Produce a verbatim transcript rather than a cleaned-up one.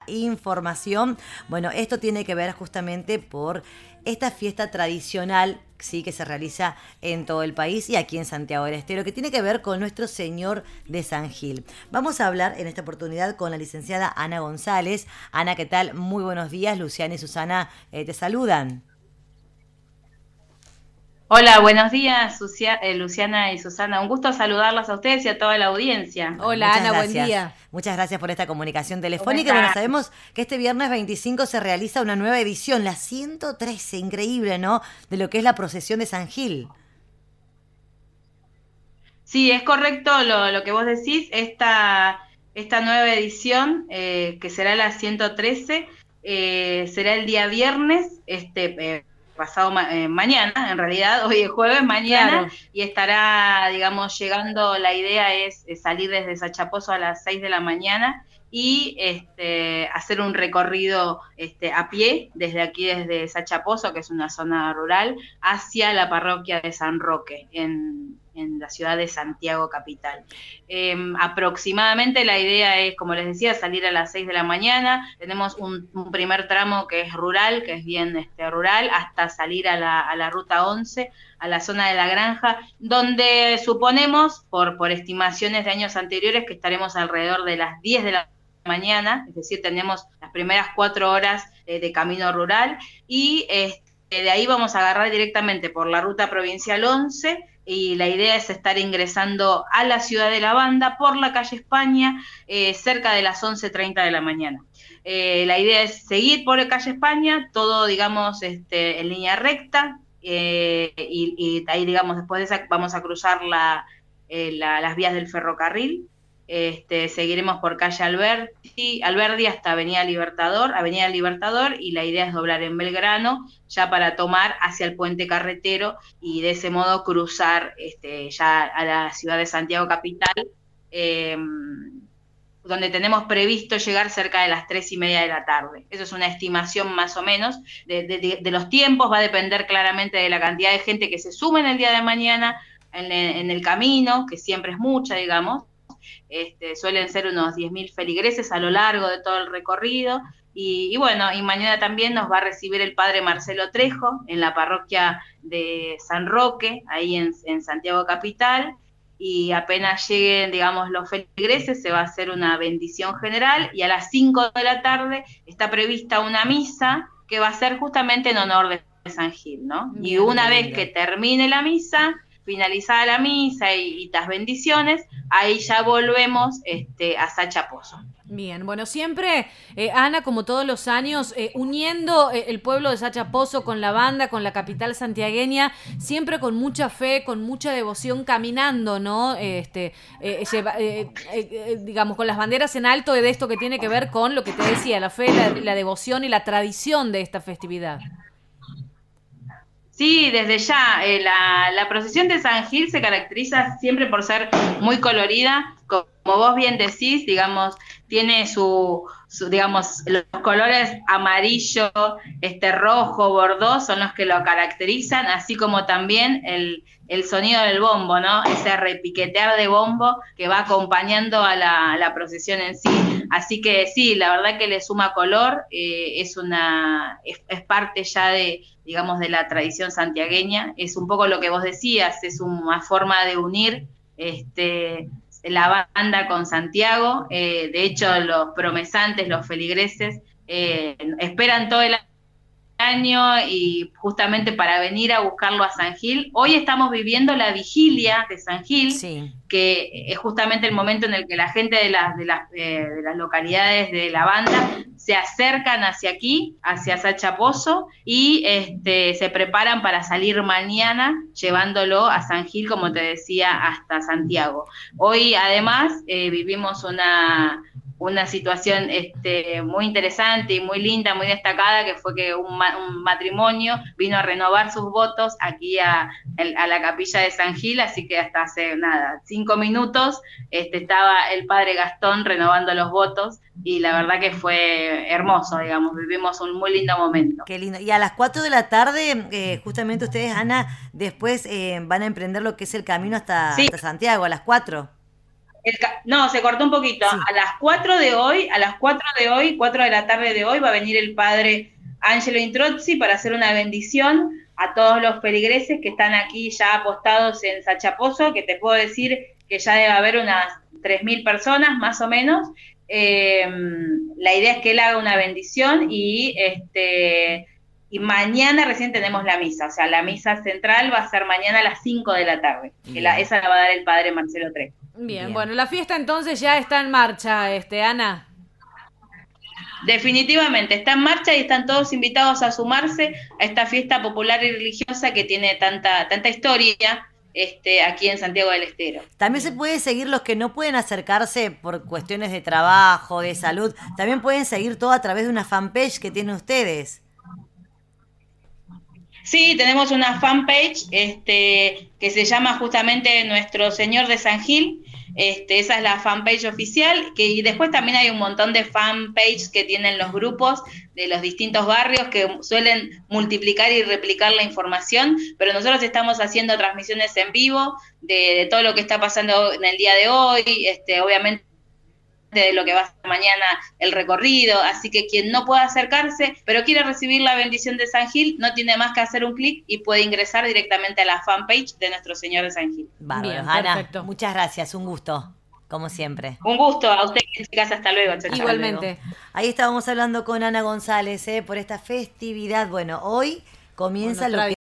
información. Bueno, esto tiene que ver justamente por esta fiesta tradicional, sí, que se realiza en todo el país y aquí en Santiago del Estero, que tiene que ver con nuestro Señor de San Gil. Vamos a hablar en esta oportunidad con la licenciada Ana González. Ana, ¿qué tal? Muy buenos días. Luciana y Susana eh, te saludan. Hola, buenos días, Sucia, eh, Luciana y Susana. Un gusto saludarlas a ustedes y a toda la audiencia. Bueno, Hola muchas Ana, buen gracias. día. Muchas gracias por esta comunicación ¿Cómo telefónica. Bueno, están? sabemos que este viernes veinticinco se realiza una nueva edición, la ciento trece, increíble, ¿no? De lo que es la procesión de San Gil. Sí, es correcto lo, lo que vos decís. Esta, esta nueva edición, eh, que será la ciento trece, eh, será el día viernes, este eh, pasado ma eh, mañana, en realidad, hoy es jueves, mañana, Claro. y estará, digamos, llegando, la idea es, es salir desde Sachapozo a las seis de la mañana y este, hacer un recorrido este, a pie, desde aquí, desde Sachapozo, que es una zona rural, hacia la parroquia de San Roque, en, en la ciudad de Santiago capital. Eh, aproximadamente la idea es, como les decía, salir a las seis de la mañana. Tenemos un, un primer tramo que es rural, que es bien este, rural, hasta salir a la, a la ruta once, a la zona de la granja, donde suponemos, por, por estimaciones de años anteriores, que estaremos alrededor de las diez de la mañana, es decir, tenemos las primeras cuatro horas eh, de camino rural, y este, de ahí vamos a agarrar directamente por la ruta provincial once, y la idea es estar ingresando a la ciudad de La Banda por la calle España, eh, cerca de las once treinta de la mañana. Eh, la idea es seguir por la calle España, todo, digamos, este, en línea recta, eh, y, y ahí, digamos, después de esa vamos a cruzar la, eh, la, las vías del ferrocarril. Este, seguiremos por calle Alberti, Alberdi hasta Avenida Libertador, Avenida Libertador, y la idea es doblar en Belgrano, ya para tomar hacia el puente carretero, y de ese modo cruzar este, ya a la ciudad de Santiago capital, eh, donde tenemos previsto llegar cerca de las tres y media de la tarde. Eso es una estimación más o menos de, de, de los tiempos, va a depender claramente de la cantidad de gente que se sume en el día de mañana en, en el camino, que siempre es mucha, digamos. Este, suelen ser unos diez mil feligreses a lo largo de todo el recorrido, y, y bueno, y mañana también nos va a recibir el padre Marcelo Trejo en la parroquia de San Roque, ahí en, en Santiago capital, y apenas lleguen, digamos, los feligreses, se va a hacer una bendición general, y a las cinco de la tarde está prevista una misa que va a ser justamente en honor de San Gil, ¿no? Bien, y una vez lindo. que termine la misa, finalizada la misa y, y las bendiciones, ahí ya volvemos este, a Sachapozo. Bien, bueno, siempre, eh, Ana, como todos los años, eh, uniendo eh, el pueblo de Sachapozo con la banda, con la capital santiagueña, siempre con mucha fe, con mucha devoción, caminando, ¿no? Este, eh, lleva, eh, eh, digamos, con las banderas en alto de esto que tiene que ver con lo que te decía, la fe, la, la devoción y la tradición de esta festividad. Sí, desde ya. Eh, la, la procesión de San Gil se caracteriza siempre por ser muy colorida, como vos bien decís, digamos, tiene su, su digamos, los colores amarillo, este rojo, bordó, son los que lo caracterizan, así como también el, el sonido del bombo, ¿no? Ese repiquetear de bombo que va acompañando a la, a la procesión en sí. Así que sí, la verdad que le suma color, eh, es una, es, es parte ya de, digamos, de la tradición santiagueña, es un poco lo que vos decías, es una forma de unir este, la banda con Santiago. Eh, de hecho, los promesantes, los feligreses, eh, esperan todo el año y justamente para venir a buscarlo a San Gil. Hoy estamos viviendo la vigilia de San Gil, Sí. que es justamente el momento en el que la gente de las, de las, eh, de las localidades de la banda se acercan hacia aquí, hacia Sachapozo, y este, se preparan para salir mañana llevándolo a San Gil, como te decía, hasta Santiago. Hoy además eh, vivimos una... una situación este, muy interesante y muy linda, muy destacada, que fue que un, ma un matrimonio vino a renovar sus votos aquí a, a la capilla de San Gil, así que hasta hace nada, cinco minutos este, estaba el padre Gastón renovando los votos, y la verdad que fue hermoso, digamos, vivimos un muy lindo momento. Qué lindo. Y a las cuatro de la tarde, eh, justamente ustedes, Ana, después eh, van a emprender lo que es el camino hasta, Sí. hasta Santiago, a las cuatro. El, no, se cortó un poquito. Sí. A las cuatro de hoy, a las cuatro de hoy, cuatro de la tarde de hoy, va a venir el padre Angelo Introzzi para hacer una bendición a todos los feligreses que están aquí ya apostados en Sachapozo, que te puedo decir que ya debe haber unas tres mil personas más o menos. Eh, la idea es que él haga una bendición y este y mañana recién tenemos la misa, o sea, la misa central va a ser mañana a las cinco de la tarde, que la, esa la va a dar el padre Marcelo Trejo. Bien, Bien, bueno, la fiesta entonces ya está en marcha, este Ana. Definitivamente, está en marcha y están todos invitados a sumarse a esta fiesta popular y religiosa que tiene tanta, tanta historia este, aquí en Santiago del Estero. También se puede seguir los que no pueden acercarse por cuestiones de trabajo, de salud, también pueden seguir todo a través de una fanpage que tienen ustedes. Sí, tenemos una fanpage este, que se llama justamente Nuestro Señor de San Gil. Este, esa es la fanpage oficial, que, y después también hay un montón de fanpages que tienen los grupos de los distintos barrios que suelen multiplicar y replicar la información, pero nosotros estamos haciendo transmisiones en vivo de, de todo lo que está pasando en el día de hoy, este, obviamente de lo que va a ser mañana el recorrido, así que quien no pueda acercarse, pero quiere recibir la bendición de San Gil, no tiene más que hacer un clic y puede ingresar directamente a la fanpage de Nuestro Señor de San Gil. Bárbaro. Bien, Ana, perfecto. Muchas gracias, un gusto, como siempre. Un gusto, a ustedes, chicas, hasta luego. Hasta Igualmente. Luego. Ahí estábamos hablando con Ana González, ¿eh? Por esta festividad. Bueno, hoy comienza bueno, lo que